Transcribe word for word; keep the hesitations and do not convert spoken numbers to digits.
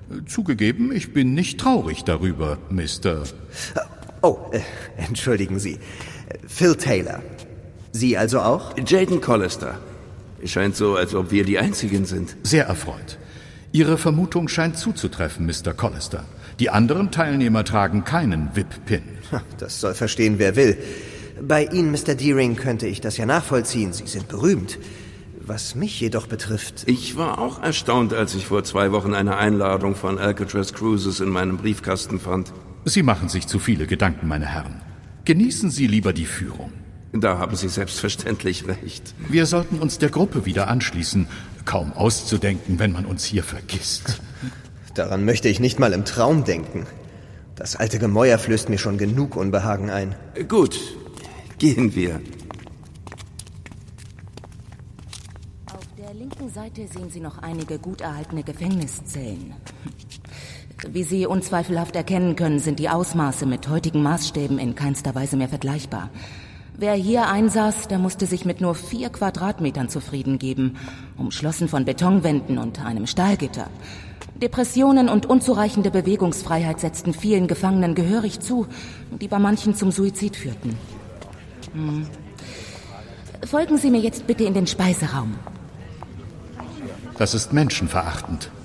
Zugegeben, ich bin nicht traurig darüber, Mister Oh, äh, entschuldigen Sie. Phil Taylor. Sie also auch? Jaden Collister. Scheint so, als ob wir die Einzigen sind. Sehr erfreut. Ihre Vermutung scheint zuzutreffen, Mister Collister. Die anderen Teilnehmer tragen keinen V I P-Pin. Das soll verstehen, wer will. Bei Ihnen, Mister Deering, könnte ich das ja nachvollziehen. Sie sind berühmt. Was mich jedoch betrifft... Ich war auch erstaunt, als ich vor zwei Wochen eine Einladung von Alcatraz Cruises in meinem Briefkasten fand. Sie machen sich zu viele Gedanken, meine Herren. Genießen Sie lieber die Führung. Da haben Sie selbstverständlich recht. Wir sollten uns der Gruppe wieder anschließen. Kaum auszudenken, wenn man uns hier vergisst. Daran möchte ich nicht mal im Traum denken. Das alte Gemäuer flößt mir schon genug Unbehagen ein. Gut, gehen wir. Auf der linken Seite sehen Sie noch einige gut erhaltene Gefängniszellen. Wie Sie unzweifelhaft erkennen können, sind die Ausmaße mit heutigen Maßstäben in keinster Weise mehr vergleichbar. Wer hier einsaß, der musste sich mit nur vier Quadratmetern zufrieden geben, umschlossen von Betonwänden und einem Stahlgitter. Depressionen und unzureichende Bewegungsfreiheit setzten vielen Gefangenen gehörig zu, die bei manchen zum Suizid führten. Hm. Folgen Sie mir jetzt bitte in den Speiseraum. Das ist menschenverachtend.